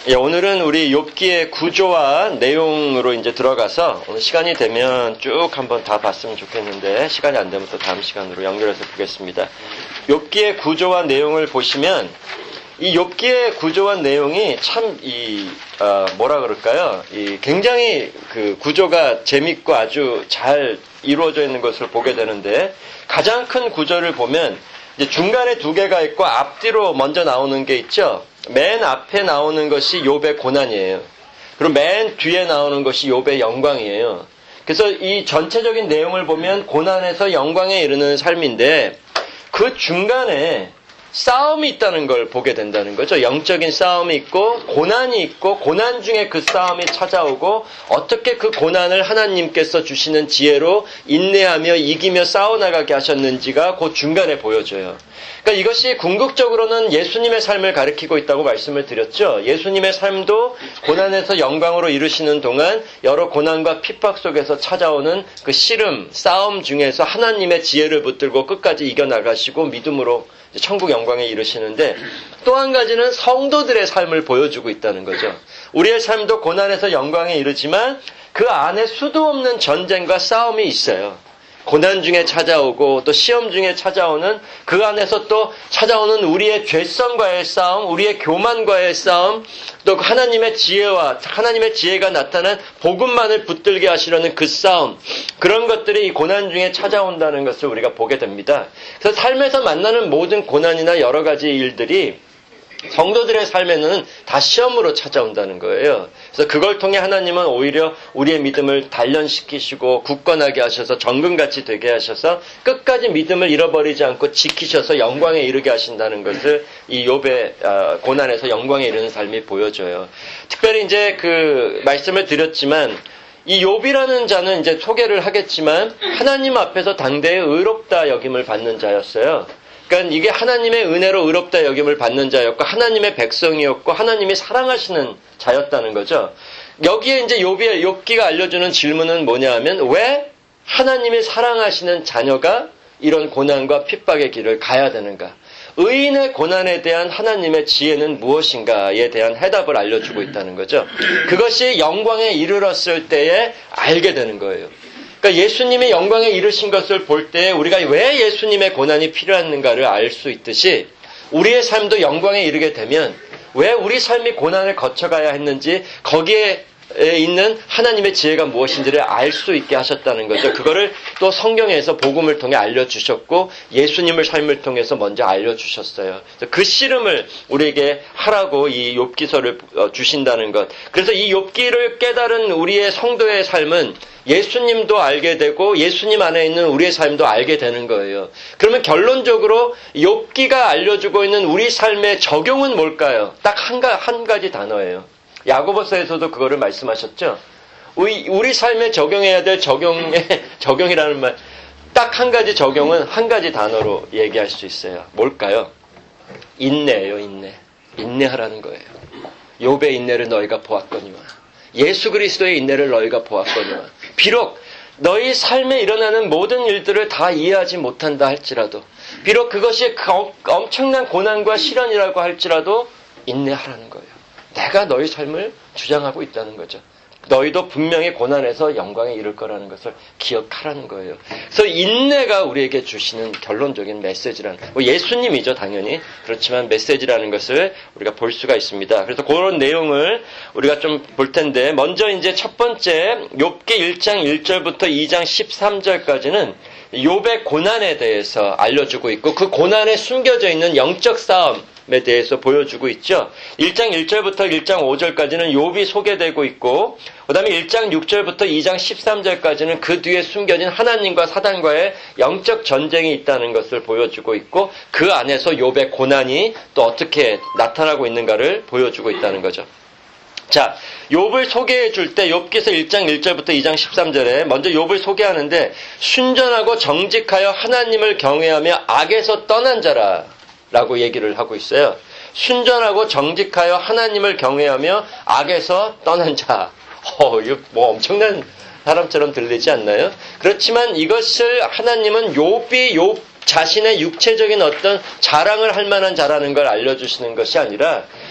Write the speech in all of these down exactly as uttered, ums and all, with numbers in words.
예, 오늘은 우리 욥기의 구조와 내용으로 이제 들어가서 오늘 시간이 되면 쭉 한번 다 봤으면 좋겠는데 시간이 안 되면 또 다음 시간으로 연결해서 보겠습니다. 욥기의 구조와 내용을 보시면 이 욥기의 구조와 내용이 참 이 어, 뭐라 그럴까요? 이 굉장히 그 구조가 재밌고 아주 잘 이루어져 있는 것을 보게 되는데 가장 큰 구조를 보면 이제 중간에 두 개가 있고 앞뒤로 먼저 나오는 게 있죠. 맨 앞에 나오는 것이 욥의 고난이에요. 그리고 맨 뒤에 나오는 것이 욥의 영광이에요. 그래서 이 전체적인 내용을 보면 고난에서 영광에 이르는 삶인데 그 중간에 싸움이 있다는 걸 보게 된다는 거죠. 영적인 싸움이 있고 고난이 있고 고난 중에 그 싸움이 찾아오고 어떻게 그 고난을 하나님께서 주시는 지혜로 인내하며 이기며 싸워나가게 하셨는지가 그 중간에 보여져요. 그러니까 이것이 궁극적으로는 예수님의 삶을 가리키고 있다고 말씀을 드렸죠. 예수님의 삶도 고난에서 영광으로 이르시는 동안 여러 고난과 핍박 속에서 찾아오는 그 씨름, 싸움 중에서 하나님의 지혜를 붙들고 끝까지 이겨나가시고 믿음으로 천국 영광에 이르시는데 또 한 가지는 성도들의 삶을 보여주고 있다는 거죠. 우리의 삶도 고난에서 영광에 이르지만 그 안에 수도 없는 전쟁과 싸움이 있어요. 고난 중에 찾아오고 또 시험 중에 찾아오는 그 안에서 또 찾아오는 우리의 죄성과의 싸움, 우리의 교만과의 싸움, 또 하나님의 지혜와 하나님의 지혜가 나타난 복음만을 붙들게 하시려는 그 싸움, 그런 것들이 이 고난 중에 찾아온다는 것을 우리가 보게 됩니다. 그래서 삶에서 만나는 모든 고난이나 여러 가지 일들이 성도들의 삶에는 다 시험으로 찾아온다는 거예요. 그래서 그걸 통해 하나님은 오히려 우리의 믿음을 단련시키시고 굳건하게 하셔서 정금같이 되게 하셔서 끝까지 믿음을 잃어버리지 않고 지키셔서 영광에 이르게 하신다는 것을 이 욥의 고난에서 영광에 이르는 삶이 보여줘요. 특별히 이제 그 말씀을 드렸지만 이 욥이라는 자는 이제 소개를 하겠지만 하나님 앞에서 당대에 의롭다 여김을 받는 자였어요. 그러니까 이게 하나님의 은혜로 의롭다 여김을 받는 자였고 하나님의 백성이었고 하나님이 사랑하시는 자였다는 거죠. 여기에 이제 욥이 욥기가 알려주는 질문은 뭐냐 하면 왜 하나님이 사랑하시는 자녀가 이런 고난과 핍박의 길을 가야 되는가? 의인의 고난에 대한 하나님의 지혜는 무엇인가에 대한 해답을 알려주고 있다는 거죠. 그것이 영광에 이르렀을 때에 알게 되는 거예요. 그러니까 예수님이 영광에 이르신 것을 볼 때 우리가 왜 예수님의 고난이 필요한가를 알 수 있듯이 우리의 삶도 영광에 이르게 되면 왜 우리 삶이 고난을 거쳐가야 했는지 거기에 있는 하나님의 지혜가 무엇인지를 알 수 있게 하셨다는 거죠. 그거를 또 성경에서 복음을 통해 알려주셨고 예수님을 삶을 통해서 먼저 알려주셨어요. 그 씨름을 우리에게 하라고 이 욥기서를 주신다는 것. 그래서 이 욥기를 깨달은 우리의 성도의 삶은 예수님도 알게 되고 예수님 안에 있는 우리의 삶도 알게 되는 거예요. 그러면 결론적으로 욥기가 알려주고 있는 우리 삶의 적용은 뭘까요? 딱 한 한 가지 단어예요. 야고보서에서도 그거를 말씀하셨죠. 우리, 우리 삶에 적용해야 될 적용의 적용이라는 말, 딱 한 가지 적용은 한 가지 단어로 얘기할 수 있어요. 뭘까요? 인내예요, 인내. 인내하라는 거예요. 욥의 인내를 너희가 보았거니와 예수 그리스도의 인내를 너희가 보았거니와 비록 너희 삶에 일어나는 모든 일들을 다 이해하지 못한다 할지라도 비록 그것이 엄청난 고난과 시련이라고 할지라도 인내하라는 거예요. 내가 너희 삶을 주장하고 있다는 거죠. 너희도 분명히 고난에서 영광에 이를 거라는 것을 기억하라는 거예요. 그래서 인내가 우리에게 주시는 결론적인 메시지라는, 뭐 예수님이죠 당연히. 그렇지만 메시지라는 것을 우리가 볼 수가 있습니다. 그래서 그런 내용을 우리가 좀 볼 텐데 먼저 이제 첫 번째 욥기 일 장 일 절부터 이 장 십삼 절까지는 욥의 고난에 대해서 알려주고 있고 그 고난에 숨겨져 있는 영적 싸움에 대해서 보여주고 있죠. 일 장 일 절부터 일 장 오 절까지는 욥이 소개되고 있고 그 다음에 일 장 육 절부터 이 장 십삼 절까지는 그 뒤에 숨겨진 하나님과 사단과의 영적 전쟁이 있다는 것을 보여주고 있고 그 안에서 욥의 고난이 또 어떻게 나타나고 있는가를 보여주고 있다는 거죠. 자, 욥을 소개해 줄 때 욥기서 일 장 일 절부터 이 장 십삼 절에 먼저 욥을 소개하는데 순전하고 정직하여 하나님을 경외하며 악에서 떠난 자라 라고 얘기를 하고 있어요. 순전하고 정직하여 하나님을 경외하며 악에서 떠난 자. 어, 이거 뭐 엄청난 사람처럼 들리지 않나요? 그렇지만 이것을 하나님은 욥이 욥 자신의 육체적인 어떤 자랑을 할 만한 자라는 걸 알려주시는 것이 아니라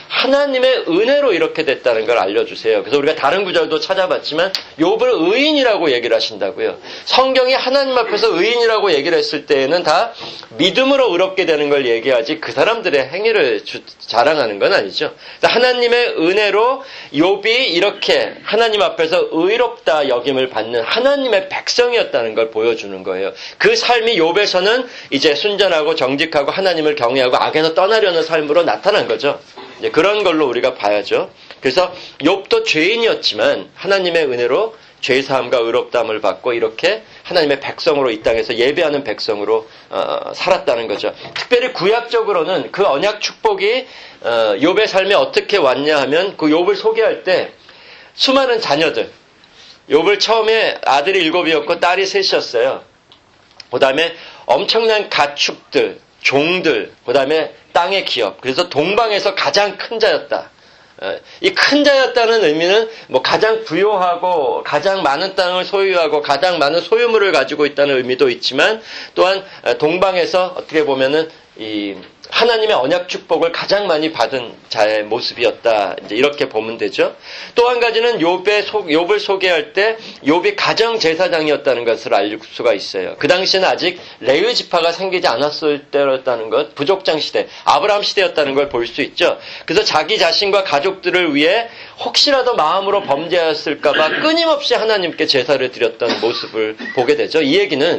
하나님의 은혜로 이렇게 됐다는 걸 알려주세요. 그래서 우리가 다른 구절도 찾아봤지만 욥을 의인이라고 얘기를 하신다고요. 성경이 하나님 앞에서 의인이라고 얘기를 했을 때에는 다 믿음으로 의롭게 되는 걸 얘기하지 그 사람들의 행위를 주, 자랑하는 건 아니죠. 하나님의 은혜로 욥이 이렇게 하나님 앞에서 의롭다 여김을 받는 하나님의 백성이었다는 걸 보여주는 거예요. 그 삶이 욥에서는 이제 순전하고 정직하고 하나님을 경외하고 악에서 떠나려는 삶으로 나타난 거죠. 이제 그런 걸로 우리가 봐야죠. 그래서 욥도 죄인이었지만 하나님의 은혜로 죄사함과 의롭다함을 받고 이렇게 하나님의 백성으로 이 땅에서 예배하는 백성으로 어, 살았다는 거죠. 특별히 구약적으로는 그 언약 축복이 어, 욥의 삶에 어떻게 왔냐 하면 그 욥을 소개할 때 수많은 자녀들, 욥을 처음에 아들이 일곱이었고 딸이 셋이었어요. 그 다음에 엄청난 가축들, 종들, 그 다음에 땅의 기업. 그래서 동방에서 가장 큰 자였다. 이 큰 자였다는 의미는 뭐 가장 부유하고 가장 많은 땅을 소유하고 가장 많은 소유물을 가지고 있다는 의미도 있지만 또한 동방에서 어떻게 보면은 이 하나님의 언약 축복을 가장 많이 받은 자의 모습이었다. 이제 이렇게 보면 되죠. 또 한 가지는 욥의 소, 욥을 소개할 때 욥이 가정 제사장이었다는 것을 알 수가 있어요. 그 당시에는 아직 레위 지파가 생기지 않았을 때였다는 것, 부족장 시대, 아브라함 시대였다는 걸 볼 수 있죠. 그래서 자기 자신과 가족들을 위해 혹시라도 마음으로 범죄하였을까봐 끊임없이 하나님께 제사를 드렸던 모습을 보게 되죠. 이 얘기는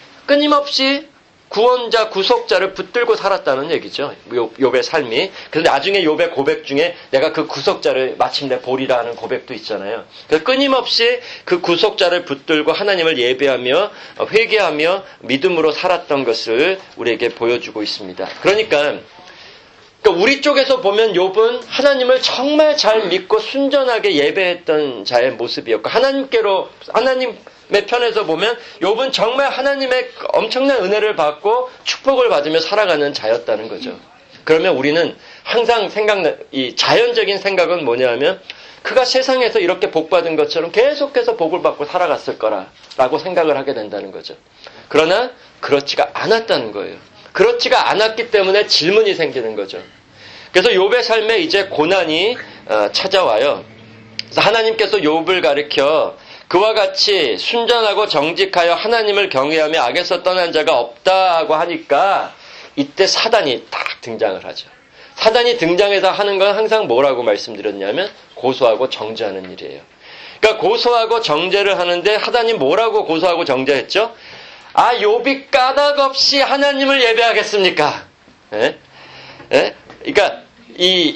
끊임없이 구원자, 구속자를 붙들고 살았다는 얘기죠. 욥의 삶이. 그런데 나중에 욥의 고백 중에 내가 그 구속자를 마침내 보리라 하는 고백도 있잖아요. 그래서 끊임없이 그 구속자를 붙들고 하나님을 예배하며 회개하며 믿음으로 살았던 것을 우리에게 보여주고 있습니다. 그러니까 우리 쪽에서 보면 욥은 하나님을 정말 잘 믿고 순전하게 예배했던 자의 모습이었고 하나님께로 하나님 편에서 보면 욥은 정말 하나님의 엄청난 은혜를 받고 축복을 받으며 살아가는 자였다는 거죠. 그러면 우리는 항상 생각나 이 자연적인 생각은 뭐냐면 그가 세상에서 이렇게 복 받은 것처럼 계속해서 복을 받고 살아갔을 거라라고 생각을 하게 된다는 거죠. 그러나 그렇지가 않았다는 거예요. 그렇지가 않았기 때문에 질문이 생기는 거죠. 그래서 욥의 삶에 이제 고난이 찾아와요. 그래서 하나님께서 욥을 가리켜 그와 같이 순전하고 정직하여 하나님을 경외하며 악에서 떠난 자가 없다고 하니까 이때 사단이 딱 등장을 하죠. 사단이 등장해서 하는 건 항상 뭐라고 말씀드렸냐면 고소하고 정죄하는 일이에요. 그러니까 고소하고 정죄를 하는데 사단이 뭐라고 고소하고 정죄했죠? 아, 욥이 까닭 없이 하나님을 예배하겠습니까? 예? 예? 그러니까 이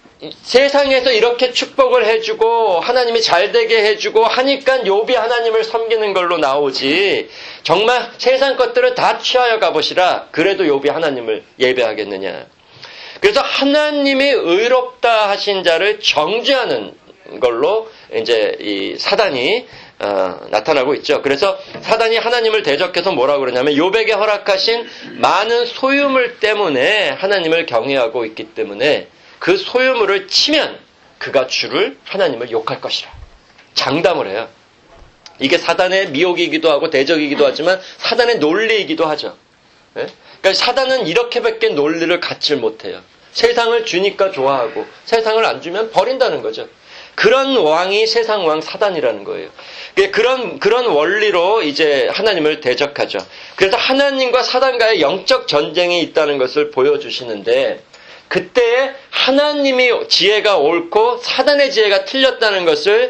세상에서 이렇게 축복을 해주고 하나님이 잘되게 해주고 하니까 욥이 하나님을 섬기는 걸로 나오지 정말 세상 것들을 다 취하여 가보시라 그래도 욥이 하나님을 예배하겠느냐. 그래서 하나님이 의롭다 하신 자를 정죄하는 걸로 이제 이 사단이 어, 나타나고 있죠. 그래서 사단이 하나님을 대적해서 뭐라고 그러냐면 욥에게 허락하신 많은 소유물 때문에 하나님을 경외하고 있기 때문에 그 소유물을 치면 그가 주를 하나님을 욕할 것이라 장담을 해요. 이게 사단의 미혹이기도 하고 대적이기도 하지만 사단의 논리이기도 하죠. 네? 그러니까 사단은 이렇게밖에 논리를 갖질 못해요. 세상을 주니까 좋아하고 세상을 안 주면 버린다는 거죠. 그런 왕이 세상 왕 사단이라는 거예요. 그런 그런 원리로 이제 하나님을 대적하죠. 그래서 하나님과 사단과의 영적 전쟁이 있다는 것을 보여주시는데 그때에 하나님이 지혜가 옳고 사단의 지혜가 틀렸다는 것을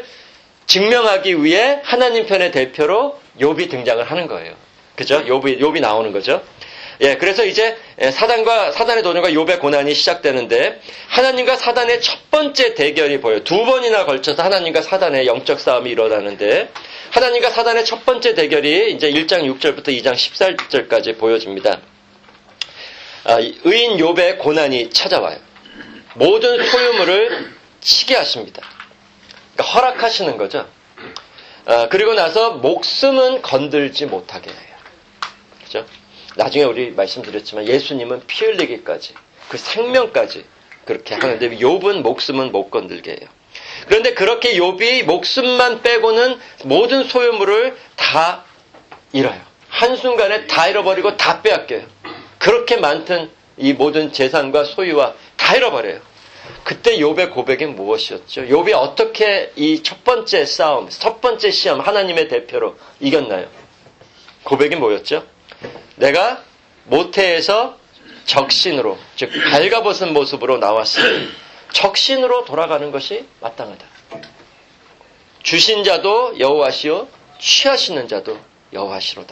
증명하기 위해 하나님 편의 대표로 욥이 등장을 하는 거예요. 그죠? 욥이 욥이 나오는 거죠. 예, 그래서 이제 사단과 사단의 도전과 욥의 고난이 시작되는데 하나님과 사단의 첫 번째 대결이 보여요. 두 번이나 걸쳐서 하나님과 사단의 영적 싸움이 일어나는데 하나님과 사단의 첫 번째 대결이 이제 일 장 육 절부터 이 장 십사 절까지 보여집니다. 아, 의인 욥의 고난이 찾아와요. 모든 소유물을 치게 하십니다. 그러니까 허락하시는 거죠. 아, 그리고 나서 목숨은 건들지 못하게 해요. 그죠? 나중에 우리 말씀드렸지만 예수님은 피 흘리기까지 그 생명까지 그렇게 하는데 욥은 목숨은 못 건들게 해요. 그런데 그렇게 욥이 목숨만 빼고는 모든 소유물을 다 잃어요. 한순간에 다 잃어버리고 다 빼앗겨요. 그렇게 많던 이 모든 재산과 소유와 다 잃어버려요. 그때 욥의 고백이 무엇이었죠? 욥이 어떻게 이 첫 번째 싸움, 첫 번째 시험 하나님의 대표로 이겼나요? 고백이 뭐였죠? 내가 모태에서 적신으로, 즉 발가벗은 모습으로 나왔으니 적신으로 돌아가는 것이 마땅하다. 주신 자도 여호와시요 취하시는 자도 여호와시로다.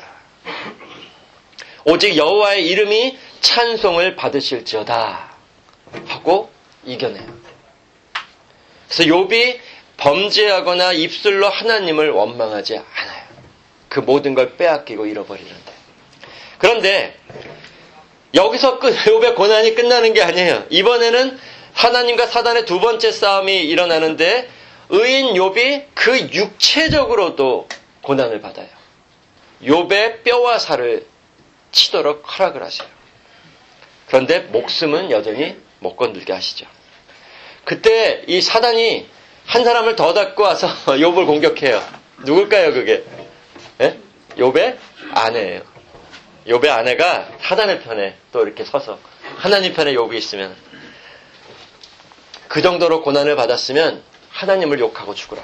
오직 여호와의 이름이 찬송을 받으실지어다 하고 이겨내요. 그래서 욥이 범죄하거나 입술로 하나님을 원망하지 않아요. 그 모든 걸 빼앗기고 잃어버리는데. 그런데 여기서 끝, 욥의 고난이 끝나는 게 아니에요. 이번에는 하나님과 사단의 두 번째 싸움이 일어나는데 의인 욥이 그 육체적으로도 고난을 받아요. 욥의 뼈와 살을 치도록 허락을 하세요. 그런데 목숨은 여전히 못 건들게 하시죠. 그때 이 사단이 한 사람을 더 데리고 와서 욥을 공격해요. 누굴까요, 그게? 예? 욥의 아내예요. 욥의 아내가 사단의 편에 또 이렇게 서서 하나님 편에 욥이 있으면 그 정도로 고난을 받았으면 하나님을 욕하고 죽으라.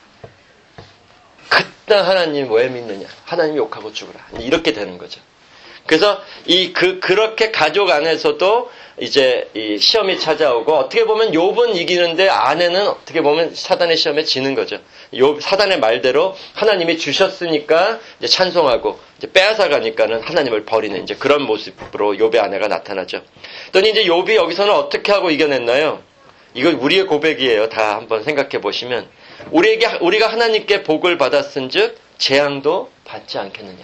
그딴 하나님 왜 믿느냐? 하나님 욕하고 죽으라. 이렇게 되는 거죠. 그래서 이 그 그렇게 가족 안에서도 이제 이 시험이 찾아오고 어떻게 보면 욥은 이기는데 아내는 어떻게 보면 사단의 시험에 지는 거죠. 욥 사단의 말대로 하나님이 주셨으니까 이제 찬송하고 이제 빼앗아 가니까는 하나님을 버리는 이제 그런 모습으로 욥의 아내가 나타나죠. 그랬더니 이제 욥이 여기서는 어떻게 하고 이겨냈나요? 이거 우리의 고백이에요. 다 한번 생각해 보시면 우리에게 우리가 하나님께 복을 받았은즉 재앙도 받지 않겠느냐.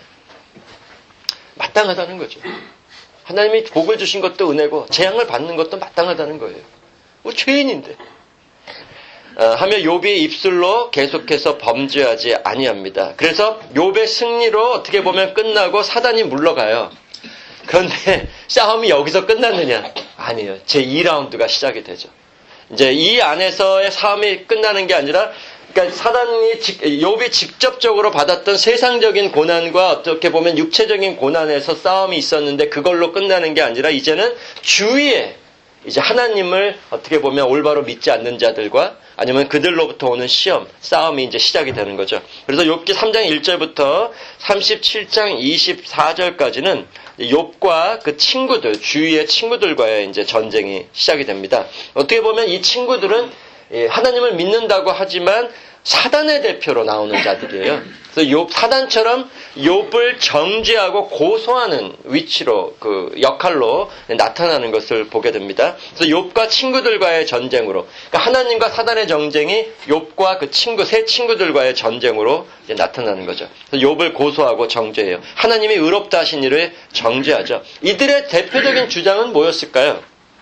마땅하다는 거죠. 하나님이 복을 주신 것도 은혜고 재앙을 받는 것도 마땅하다는 거예요. 우리 죄인인데. 어, 하며 욥이 입술로 계속해서 범죄하지 아니합니다. 그래서 욥의 승리로 어떻게 보면 끝나고 사단이 물러가요. 그런데 싸움이 여기서 끝났느냐? 아니에요. 제이 라운드가 시작이 되죠. 이제 이 안에서의 싸움이 끝나는 게 아니라 그러니까 사단이 욥이 직접적으로 받았던 세상적인 고난과 어떻게 보면 육체적인 고난에서 싸움이 있었는데 그걸로 끝나는 게 아니라 이제는 주위에 이제 하나님을 어떻게 보면 올바로 믿지 않는 자들과 아니면 그들로부터 오는 시험, 싸움이 이제 시작이 되는 거죠. 그래서 욥기 삼 장 일 절부터 삼십칠 장 이십사 절까지는 욥과 그 친구들, 주위의 친구들과의 이제 전쟁이 시작이 됩니다. 어떻게 보면 이 친구들은 하나님을 믿는다고 하지만 사단의 대표로 나오는 자들이에요. 그래서 욥, 사단처럼 욥을 정죄하고 고소하는 위치로 그 역할로 나타나는 것을 보게 됩니다. 그래서 욥과 친구들과의 전쟁으로, 그러니까 하나님과 사단의 전쟁이 욥과 그 친구, 세 친구들과의 전쟁으로 이제 나타나는 거죠. 그래서 욥을 고소하고 정죄해요. 하나님이 의롭다 하신 일을 정죄하죠. 이들의 대표적인 주장은 뭐였을까요?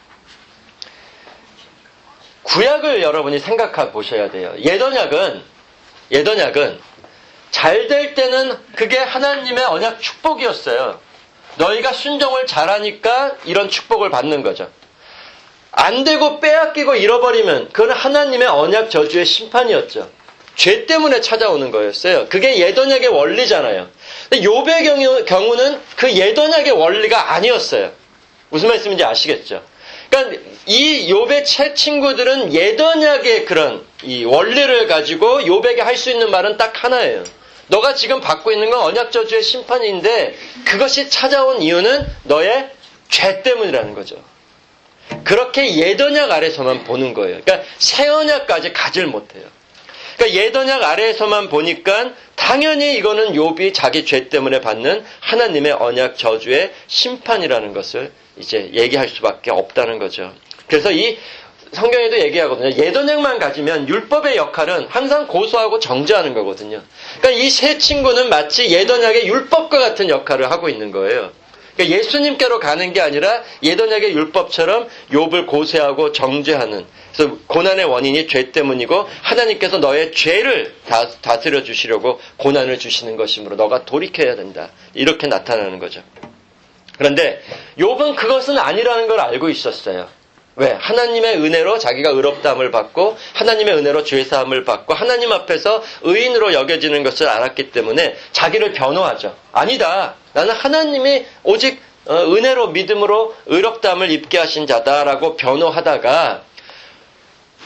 구약을 여러분이 생각해 보셔야 돼요. 예언약은, 예언약은 잘 될 때는 그게 하나님의 언약 축복이었어요. 너희가 순종을 잘하니까 이런 축복을 받는 거죠. 안 되고 빼앗기고 잃어버리면 그건 하나님의 언약 저주의 심판이었죠. 죄 때문에 찾아오는 거였어요. 그게 예언약의 원리잖아요. 근데 욥의 경우, 경우는 그 예언약의 원리가 아니었어요. 무슨 말씀인지 아시겠죠? 그러니까 이 욥의 새 친구들은 예언약의 그런 이 원리를 가지고 욥에게 할 수 있는 말은 딱 하나예요. 너가 지금 받고 있는 건 언약 저주의 심판인데 그것이 찾아온 이유는 너의 죄 때문이라는 거죠. 그렇게 예언약 아래서만 보는 거예요. 그러니까 새 언약까지 가질 못해요. 그러니까 예언약 아래에서만 보니까 당연히 이거는 욥이 자기 죄 때문에 받는 하나님의 언약 저주의 심판이라는 것을 이제 얘기할 수밖에 없다는 거죠. 그래서 이 성경에도 얘기하거든요. 예언약만 가지면 율법의 역할은 항상 고소하고 정죄하는 거거든요. 그러니까 이 세 친구는 마치 예언약의 율법과 같은 역할을 하고 있는 거예요. 그러니까 예수님께로 가는 게 아니라 예언약의 율법처럼 욥을 고소하고 정죄하는, 그래서 고난의 원인이 죄 때문이고 하나님께서 너의 죄를 다, 다스려 주시려고 고난을 주시는 것이므로 너가 돌이켜야 된다. 이렇게 나타나는 거죠. 그런데 욥은 그것은 아니라는 걸 알고 있었어요. 왜? 하나님의 은혜로 자기가 의롭다함을 받고 하나님의 은혜로 죄사함을 받고 하나님 앞에서 의인으로 여겨지는 것을 알았기 때문에 자기를 변호하죠. 아니다. 나는 하나님이 오직 은혜로 믿음으로 의롭다함을 입게 하신 자다라고 변호하다가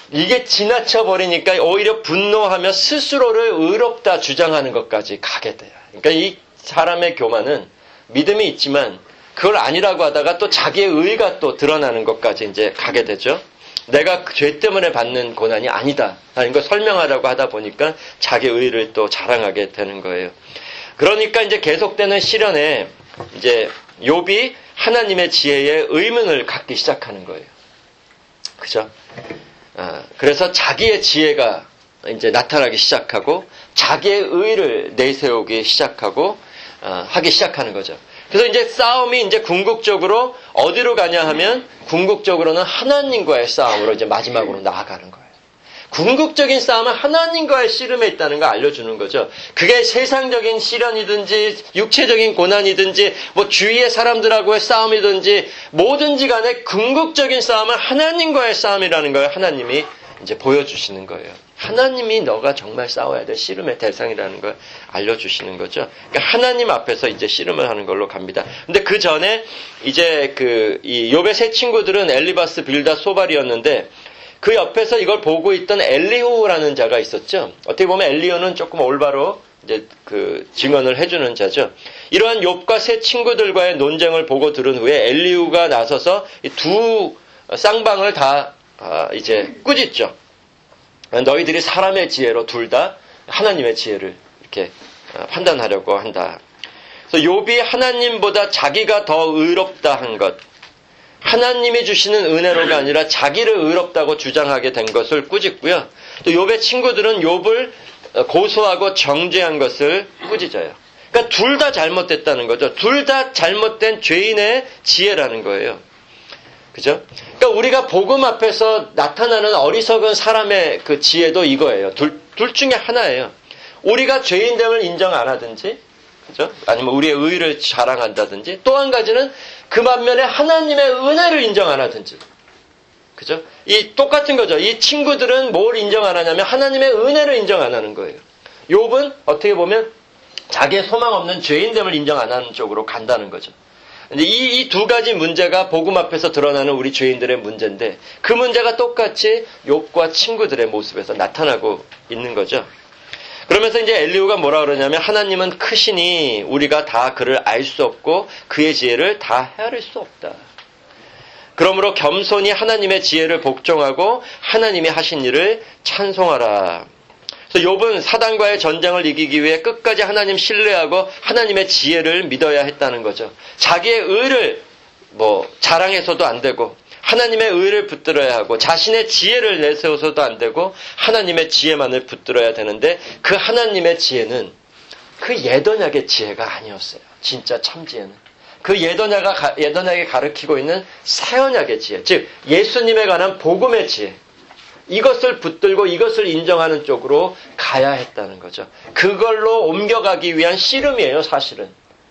이게 지나쳐 버리니까 오히려 분노하며 스스로를 의롭다 주장하는 것까지 가게 돼요. 그러니까 이 사람의 교만은 믿음이 있지만 그걸 아니라고 하다가 또 자기의 의가 또 드러나는 것까지 이제 가게 되죠. 내가 죄 때문에 받는 고난이 아니다 하는 걸 설명하려고 하다 보니까 자기 의를 또 자랑하게 되는 거예요. 그러니까 이제 계속되는 시련에 이제 욥이 하나님의 지혜에 의문을 갖기 시작하는 거예요. 그죠? 아, 그래서 자기의 지혜가 이제 나타나기 시작하고 자기의 의를 내세우기 시작하고 아, 하기 시작하는 거죠. 그래서 이제 싸움이 이제 궁극적으로 어디로 가냐 하면 궁극적으로는 하나님과의 싸움으로 이제 마지막으로 나아가는 거예요. 궁극적인 싸움은 하나님과의 씨름에 있다는 걸 알려주는 거죠. 그게 세상적인 시련이든지 육체적인 고난이든지 뭐 주위의 사람들하고의 싸움이든지 뭐든지 간에 궁극적인 싸움은 하나님과의 싸움이라는 걸 하나님이 이제 보여주시는 거예요. 하나님이 너가 정말 싸워야 될 씨름의 대상이라는 걸 알려주시는 거죠. 그러니까 하나님 앞에서 이제 씨름을 하는 걸로 갑니다. 근데 그 전에 이제 그 이 욥의 세 친구들은 엘리바스, 빌닷, 소발이었는데 그 옆에서 이걸 보고 있던 엘리후라는 자가 있었죠. 어떻게 보면 엘리후는 조금 올바로 이제 그 증언을 해주는 자죠. 이러한 욥과 세 친구들과의 논쟁을 보고 들은 후에 엘리후가 나서서 이 두 쌍방을 다 이제 꾸짖죠. 너희들이 사람의 지혜로 둘 다 하나님의 지혜를 이렇게 판단하려고 한다. 그래서 욥이 하나님보다 자기가 더 의롭다 한 것, 하나님이 주시는 은혜로가 아니라 자기를 의롭다고 주장하게 된 것을 꾸짖고요. 또 욥의 친구들은 욥을 고소하고 정죄한 것을 꾸짖어요. 그러니까 둘 다 잘못됐다는 거죠. 둘 다 잘못된 죄인의 지혜라는 거예요. 그죠? 그러니까 우리가 복음 앞에서 나타나는 어리석은 사람의 그 지혜도 이거예요. 둘, 둘 중에 하나예요. 우리가 죄인됨을 인정 안 하든지, 그죠? 아니면 우리의 의를 자랑한다든지, 또 한 가지는 그 반면에 하나님의 은혜를 인정 안 하든지. 그죠? 이 똑같은 거죠. 이 친구들은 뭘 인정 안 하냐면 하나님의 은혜를 인정 안 하는 거예요. 욥은 어떻게 보면 자기의 소망 없는 죄인됨을 인정 안 하는 쪽으로 간다는 거죠. 이, 이 두 가지 문제가 복음 앞에서 드러나는 우리 죄인들의 문제인데 그 문제가 똑같이 욥과 친구들의 모습에서 나타나고 있는 거죠. 그러면서 이제 엘리후가 뭐라 그러냐면 하나님은 크시니 우리가 다 그를 알 수 없고 그의 지혜를 다 헤아릴 수 없다. 그러므로 겸손히 하나님의 지혜를 복종하고 하나님이 하신 일을 찬송하라. 그래서 욥은 사단과의 전쟁을 이기기 위해 끝까지 하나님 신뢰하고 하나님의 지혜를 믿어야 했다는 거죠. 자기의 의를 뭐 자랑해서도 안 되고 하나님의 의를 붙들어야 하고 자신의 지혜를 내세워서도 안 되고 하나님의 지혜만을 붙들어야 되는데 그 하나님의 지혜는 그 예언약의 지혜가 아니었어요. 진짜 참 지혜는. 그 예언야가 예언약에 가르치고 있는 새 언약의 지혜, 즉 예수님에 관한 복음의 지혜. 이것을 붙들고 이것을 인정하는 쪽으로 가야 했다는 거죠. 그걸로 옮겨가기 위한 씨름이에요, 사실은.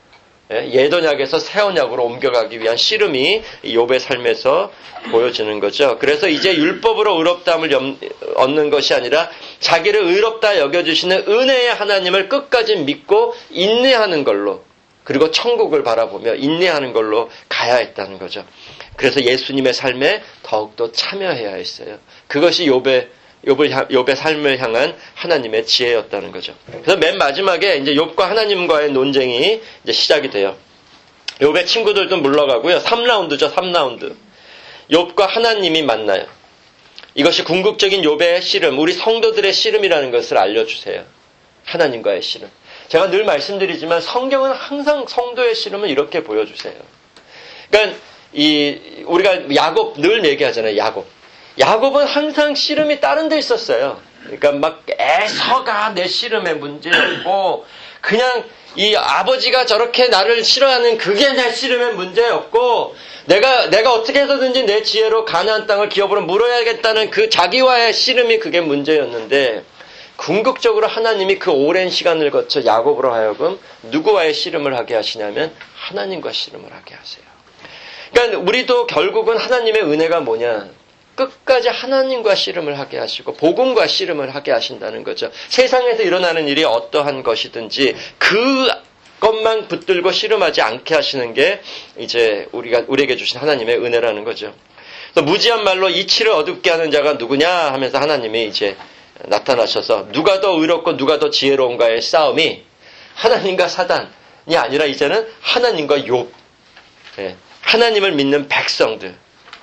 예언약에서 새 언약으로 옮겨가기 위한 씨름이 욥의 삶에서 보여지는 거죠. 그래서 이제 율법으로 의롭다함을 얻는 것이 아니라 자기를 의롭다 여겨주시는 은혜의 하나님을 끝까지 믿고 인내하는 걸로, 그리고 천국을 바라보며 인내하는 걸로 가야 했다는 거죠. 그래서 예수님의 삶에 더욱더 참여해야 했어요. 그것이 욥의 욥을, 욥의 삶을 향한 하나님의 지혜였다는 거죠. 그래서 맨 마지막에 이제 욥과 하나님과의 논쟁이 이제 시작이 돼요. 욥의 친구들도 물러가고요. 삼 라운드죠, 삼 라운드. 욥과 하나님이 만나요. 이것이 궁극적인 욥의 씨름, 우리 성도들의 씨름이라는 것을 알려주세요. 하나님과의 씨름. 제가 늘 말씀드리지만 성경은 항상 성도의 씨름을 이렇게 보여주세요. 그러니까 이 우리가 야곱 늘 얘기하잖아요. 야곱. 야곱은 항상 씨름이 다른 데 있었어요. 그러니까 막 에서가 내 씨름의 문제였고 그냥 이 아버지가 저렇게 나를 싫어하는 그게 내 씨름의 문제였고 내가 내가 어떻게 해서든지 내 지혜로 가나안 땅을 기업으로 물어야겠다는 그 자기와의 씨름이 그게 문제였는데 궁극적으로 하나님이 그 오랜 시간을 거쳐 야곱으로 하여금 누구와의 씨름을 하게 하시냐면 하나님과 씨름을 하게 하세요. 그러니까 우리도 결국은 하나님의 은혜가 뭐냐? 끝까지 하나님과 씨름을 하게 하시고 복음과 씨름을 하게 하신다는 거죠. 세상에서 일어나는 일이 어떠한 것이든지 그것만 붙들고 씨름하지 않게 하시는 게 이제 우리가 우리에게 주신 하나님의 은혜라는 거죠. 또 무지한 말로 이치를 어둡게 하는 자가 누구냐 하면서 하나님이 이제 나타나셔서 누가 더 의롭고 누가 더 지혜로운가의 싸움이 하나님과 사단이 아니라 이제는 하나님과 욥, 예, 하나님을 믿는 백성들,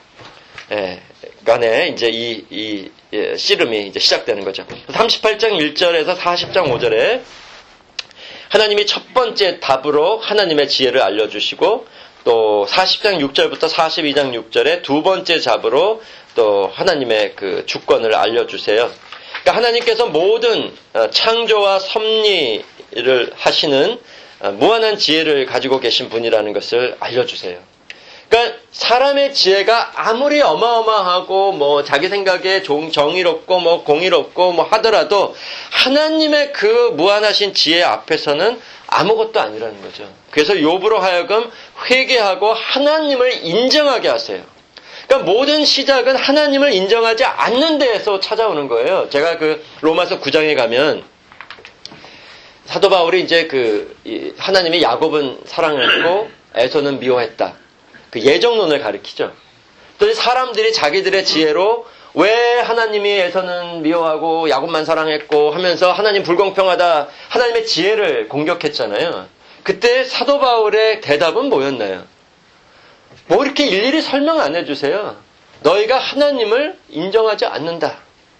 예, 간에 이제 이, 이, 예, 씨름이 이제 시작되는 거죠. 삼십팔 장 일 절에서 사십 장 오 절에 하나님이 첫 번째 답으로 하나님의 지혜를 알려주시고, 또 사십 장 육 절부터 사십이 장 육 절에 두 번째 답으로 또 하나님의 그 주권을 알려주세요. 그러니까 하나님께서 모든 창조와 섭리를 하시는 무한한 지혜를 가지고 계신 분이라는 것을 알려주세요. 그러니까 사람의 지혜가 아무리 어마어마하고 뭐 자기 생각에 정의롭고 뭐 공의롭고 뭐 하더라도 하나님의 그 무한하신 지혜 앞에서는 아무것도 아니라는 거죠. 그래서 욥으로 하여금 회개하고 하나님을 인정하게 하세요. 그러니까 모든 시작은 하나님을 인정하지 않는 데에서 찾아오는 거예요. 제가 그 로마서 구 장에 가면 사도 바울이 이제 그 하나님이 야곱은 사랑했고 에서는 미워했다. 그 예정론을 가리키죠. 또 사람들이 자기들의 지혜로 왜 하나님이 에서는 미워하고 야곱만 사랑했고 하면서 하나님 불공평하다, 하나님의 지혜를 공격했잖아요. 그때 사도 바울의 대답은 뭐였나요? 뭐 이렇게 일일이 설명 안 해주세요. 너희가 하나님을 인정하지 않는다.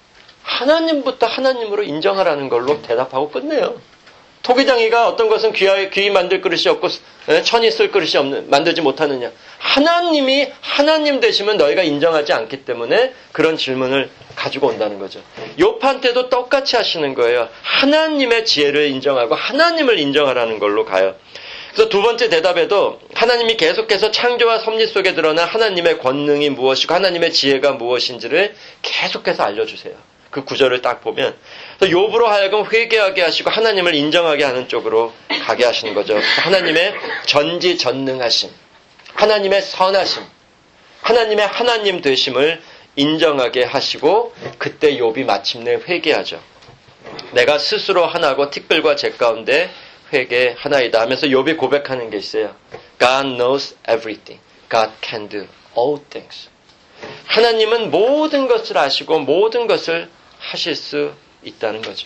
하나님부터 하나님으로 인정하라는 걸로 대답하고 끝내요. 토기장이가 어떤 것은 귀하, 귀히 만들 그릇이 없고 천이 쓸 그릇이 없는, 만들지 못하느냐. 하나님이 하나님 되시면 너희가 인정하지 않기 때문에 그런 질문을 가지고 온다는 거죠. 욥한테도 똑같이 하시는 거예요. 하나님의 지혜를 인정하고 하나님을 인정하라는 걸로 가요. 그래서 두 번째 대답에도 하나님이 계속해서 창조와 섭리 속에 드러난 하나님의 권능이 무엇이고 하나님의 지혜가 무엇인지를 계속해서 알려주세요. 그 구절을 딱 보면 욥으로 하여금 회개하게 하시고 하나님을 인정하게 하는 쪽으로 가게 하시는 거죠. 하나님의 전지전능하심, 하나님의 선하심, 하나님의 하나님 되심을 인정하게 하시고 그때 욥이 마침내 회개하죠. 내가 스스로 하나고 특별과 제 가운데 회개하나이다 하면서 욥이 고백하는 게 있어요. God knows everything. God can do all things. 하나님은 모든 것을 아시고 모든 것을 하실 수 있다는 거죠.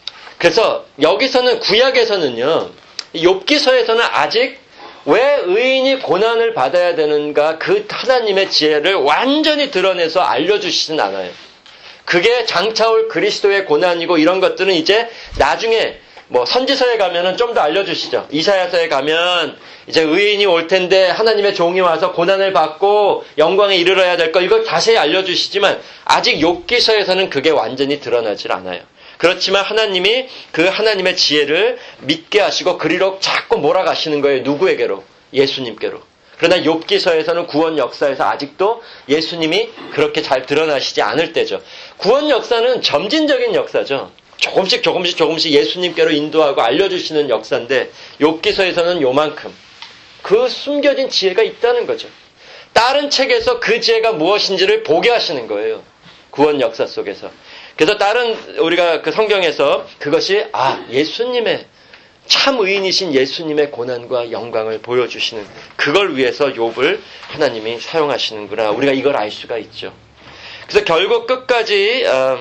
그래서 여기서는 구약에서는요, 욥기서에서는 아직 왜 의인이 고난을 받아야 되는가 그 하나님의 지혜를 완전히 드러내서 알려주시진 않아요. 그게 장차 올 그리스도의 고난이고 이런 것들은 이제 나중에 뭐 선지서에 가면은 좀 더 알려주시죠. 이사야서에 가면 이제 의인이 올 텐데 하나님의 종이 와서 고난을 받고 영광에 이르러야 될 거 이걸 자세히 알려주시지만 아직 욥기서에서는 그게 완전히 드러나질 않아요. 그렇지만 하나님이 그 하나님의 지혜를 믿게 하시고 그리로 자꾸 몰아가시는 거예요. 누구에게로? 예수님께로. 그러나 욥기서에서는 구원 역사에서 아직도 예수님이 그렇게 잘 드러나시지 않을 때죠. 구원 역사는 점진적인 역사죠. 조금씩 조금씩 조금씩 예수님께로 인도하고 알려주시는 역사인데 욥기서에서는 요만큼 그 숨겨진 지혜가 있다는 거죠. 다른 책에서 그 지혜가 무엇인지를 보게 하시는 거예요. 구원 역사 속에서. 그래서 다른 우리가 그 성경에서 그것이 아 예수님의 참 의인이신 예수님의 고난과 영광을 보여주시는 그걸 위해서 욥을 하나님이 사용하시는구나. 우리가 이걸 알 수가 있죠. 그래서 결국 끝까지 어,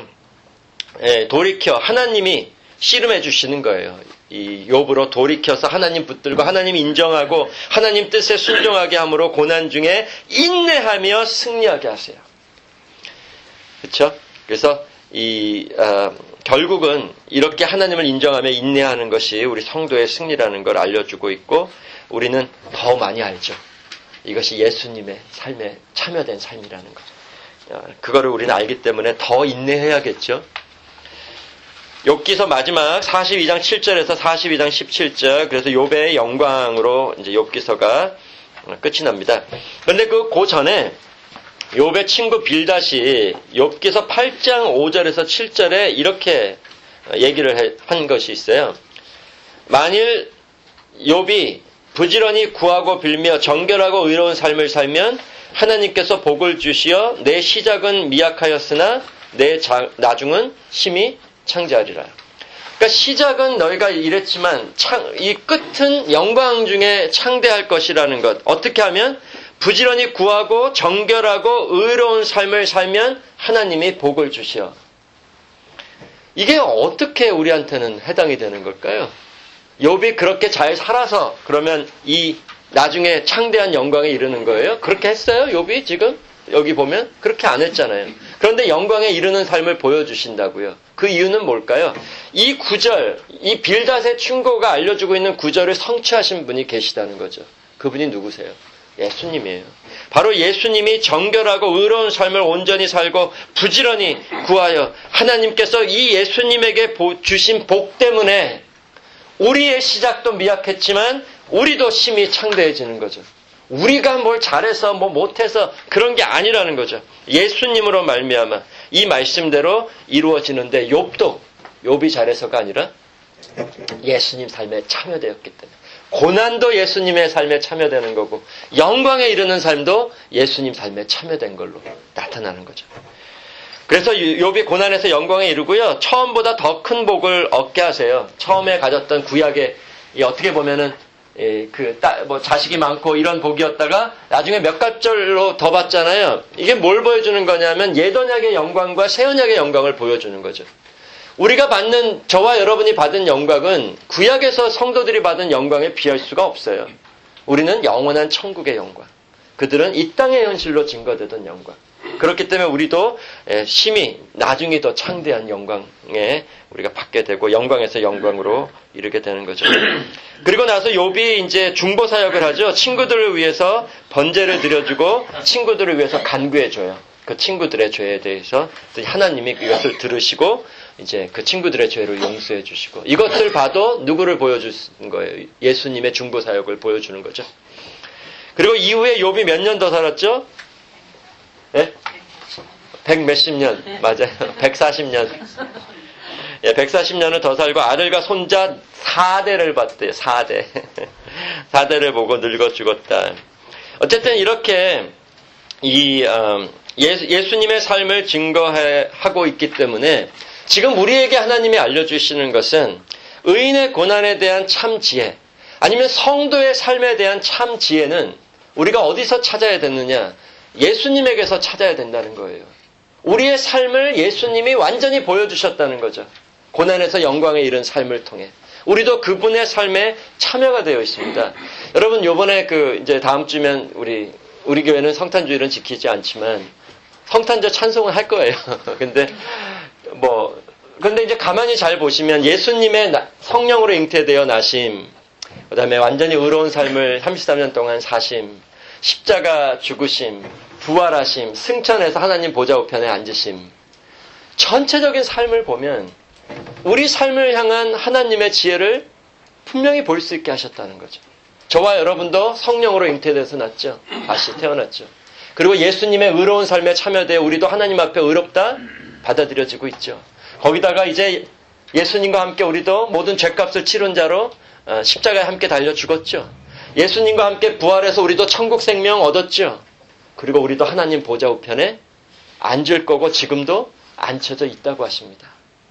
예, 돌이켜 하나님이 씨름해 주시는 거예요. 이 욥으로 돌이켜서 하나님 붙들고 하나님 인정하고 하나님 뜻에 순종하게 함으로 고난 중에 인내하며 승리하게 하세요. 그렇죠? 그래서 이 어, 결국은 이렇게 하나님을 인정하며 인내하는 것이 우리 성도의 승리라는 걸 알려주고 있고 우리는 더 많이 알죠. 이것이 예수님의 삶에 참여된 삶이라는 것. 어, 그거를 우리는 알기 때문에 더 인내해야겠죠. 욥기서 마지막 사십이 장 칠 절에서 사십이 장 십칠 절 그래서 욥의 영광으로 이제 욥기서가 끝이 납니다. 그런데 그, 그 전에 욥의 친구 빌닷이 욥기서 팔 장 오 절에서 칠 절에 이렇게 얘기를 해, 한 것이 있어요. 만일 욥이 부지런히 구하고 빌며 정결하고 의로운 삶을 살면 하나님께서 복을 주시어 내 시작은 미약하였으나 내 자, 나중은 심히 창대하리라. 그러니까 시작은 너희가 이랬지만 창, 이 끝은 영광 중에 창대할 것이라는 것. 어떻게 하면 부지런히 구하고 정결하고 의로운 삶을 살면 하나님이 복을 주시어. 이게 어떻게 우리한테는 해당이 되는 걸까요? 욥이 그렇게 잘 살아서 그러면 이 나중에 창대한 영광에 이르는 거예요? 그렇게 했어요? 욥이 지금? 여기 보면 그렇게 안 했잖아요. 그런데 영광에 이르는 삶을 보여주신다고요. 그 이유는 뭘까요? 이 구절, 이 빌닷의 충고가 알려주고 있는 구절을 성취하신 분이 계시다는 거죠. 그분이 누구세요? 예수님이에요. 바로 예수님이 정결하고 의로운 삶을 온전히 살고 부지런히 구하여 하나님께서 이 예수님에게 주신 복 때문에 우리의 시작도 미약했지만 우리도 심히 창대해지는 거죠. 우리가 뭘 잘해서 뭐 못해서 그런 게 아니라는 거죠. 예수님으로 말미암아 이 말씀대로 이루어지는데 욥도 욥이 잘해서가 아니라 예수님 삶에 참여되었기 때문에 고난도 예수님의 삶에 참여되는 거고 영광에 이르는 삶도 예수님 삶에 참여된 걸로 나타나는 거죠. 그래서 욥이 고난에서 영광에 이르고요. 처음보다 더 큰 복을 얻게 하세요. 처음에 가졌던 구약의 어떻게 보면은 그 뭐 자식이 많고 이런 복이었다가 나중에 몇 갑절로 더 받잖아요. 이게 뭘 보여주는 거냐면 옛언약의 영광과 새언약의 영광을 보여주는 거죠. 우리가 받는 저와 여러분이 받은 영광은 구약에서 성도들이 받은 영광에 비할 수가 없어요. 우리는 영원한 천국의 영광. 그들은 이 땅의 현실로 증거되던 영광. 그렇기 때문에 우리도 심히 나중에 더 창대한 영광에 우리가 받게 되고 영광에서 영광으로 이르게 되는 거죠. 그리고 나서 욥이 이제 중보 사역을 하죠. 친구들을 위해서 번제를 드려주고 친구들을 위해서 간구해줘요. 그 친구들의 죄에 대해서 하나님이 이것을 들으시고 이제 그 친구들의 죄를 용서해 주시고 이것을 봐도 누구를 보여주는 거예요? 예수님의 중보 사역을 보여주는 거죠. 그리고 이후에 욥이 몇 년 더 살았죠? 예? 백 몇십 년. 맞아요. 백사십 년. 예, 백사십 년을 더 살고 아들과 손자 사 대를 봤대요. 사 대. 사 대를 보고 늙어 죽었다. 어쨌든 이렇게 이 어, 예수, 예수님의 삶을 증거하고 있기 때문에 지금 우리에게 하나님이 알려주시는 것은 의인의 고난에 대한 참 지혜 아니면 성도의 삶에 대한 참 지혜는 우리가 어디서 찾아야 되느냐? 예수님에게서 찾아야 된다는 거예요. 우리의 삶을 예수님이 완전히 보여주셨다는 거죠. 고난에서 영광에 이른 삶을 통해. 우리도 그분의 삶에 참여가 되어 있습니다. 여러분, 요번에 그, 이제 다음 주면 우리, 우리 교회는 성탄주일은 지키지 않지만 성탄절 찬송을 할 거예요. 근데, 뭐, 근데 이제 가만히 잘 보시면 예수님의 성령으로 잉태되어 나심, 그 다음에 완전히 의로운 삶을 삼십삼 년 동안 사심, 십자가 죽으심, 부활하심, 승천해서 하나님 보좌 우편에 앉으심. 전체적인 삶을 보면 우리 삶을 향한 하나님의 지혜를 분명히 볼 수 있게 하셨다는 거죠. 저와 여러분도 성령으로 잉태돼서 났죠. 다시 태어났죠. 그리고 예수님의 의로운 삶에 참여되어 우리도 하나님 앞에 의롭다 받아들여지고 있죠. 거기다가 이제 예수님과 함께 우리도 모든 죄값을 치른 자로 십자가에 함께 달려 죽었죠. 예수님과 함께 부활해서 우리도 천국 생명 얻었죠. 그리고 우리도 하나님 보좌 우편에 앉을 거고 지금도 앉혀져 있다고 하십니다.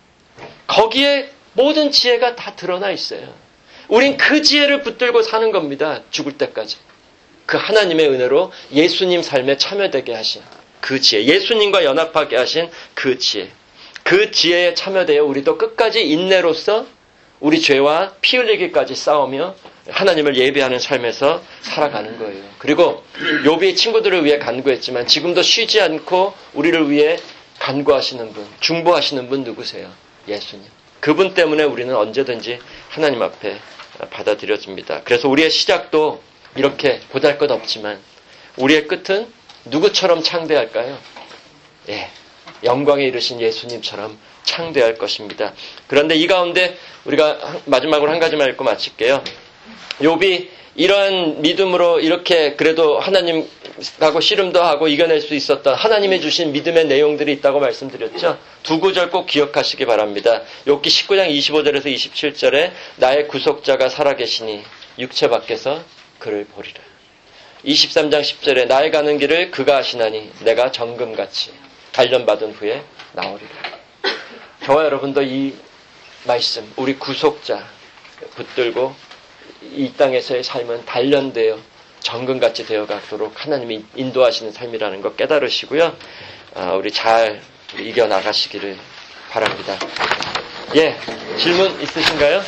거기에 모든 지혜가 다 드러나 있어요. 우린 그 지혜를 붙들고 사는 겁니다. 죽을 때까지. 그 하나님의 은혜로 예수님 삶에 참여되게 하신 그 지혜, 예수님과 연합하게 하신 그 지혜. 그 지혜에 참여되어 우리도 끝까지 인내로서 우리 죄와 피 흘리기까지 싸우며 하나님을 예배하는 삶에서 살아가는 거예요. 그리고 욥이 친구들을 위해 간구했지만 지금도 쉬지 않고 우리를 위해 간구하시는 분, 중보하시는 분 누구세요? 예수님. 그분 때문에 우리는 언제든지 하나님 앞에 받아들여집니다. 그래서 우리의 시작도 이렇게 보잘것없지만 우리의 끝은 누구처럼 창대할까요? 예, 영광에 이르신 예수님처럼 창대할 것입니다. 그런데 이 가운데 우리가 마지막으로 한 가지만 읽고 마칠게요. 욥이 이러한 믿음으로 이렇게 그래도 하나님하고 씨름도 하고 이겨낼 수 있었던 하나님이 주신 믿음의 내용들이 있다고 말씀드렸죠. 두 구절 꼭 기억하시기 바랍니다. 욥기 십구 장 이십오 절에서 이십칠 절에 나의 구속자가 살아계시니 육체 밖에서 그를 보리라. 이십삼 장 십 절에 나의 가는 길을 그가 아시나니 내가 정금같이 단련받은 후에 나오리라. 저와 여러분도 이 말씀, 우리 구속자 붙들고 이 땅에서의 삶은 단련되어 정금같이 되어가도록 하나님이 인도하시는 삶이라는 것 깨달으시고요. 우리 잘 이겨나가시기를 바랍니다. 예, 질문 있으신가요?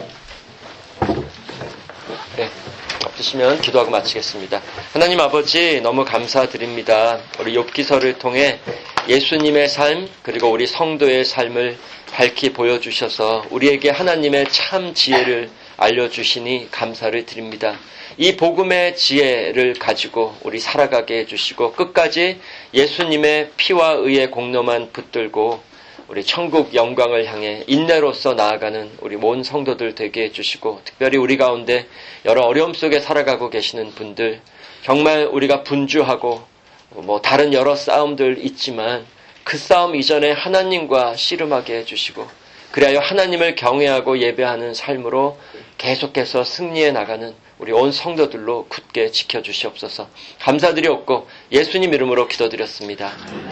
네, 없으시면 기도하고 마치겠습니다. 하나님 아버지 너무 감사드립니다. 우리 욥기서를 통해 예수님의 삶 그리고 우리 성도의 삶을 밝히 보여주셔서 우리에게 하나님의 참 지혜를 알려주시니 감사를 드립니다. 이 복음의 지혜를 가지고 우리 살아가게 해주시고 끝까지 예수님의 피와 의의 공로만 붙들고 우리 천국 영광을 향해 인내로서 나아가는 우리 모든 성도들 되게 해주시고 특별히 우리 가운데 여러 어려움 속에 살아가고 계시는 분들 정말 우리가 분주하고 뭐 다른 여러 싸움들 있지만 그 싸움 이전에 하나님과 씨름하게 해주시고 그리하여 하나님을 경외하고 예배하는 삶으로 계속해서 승리해 나가는 우리 온 성도들로 굳게 지켜주시옵소서. 감사드리옵고 예수님 이름으로 기도드렸습니다.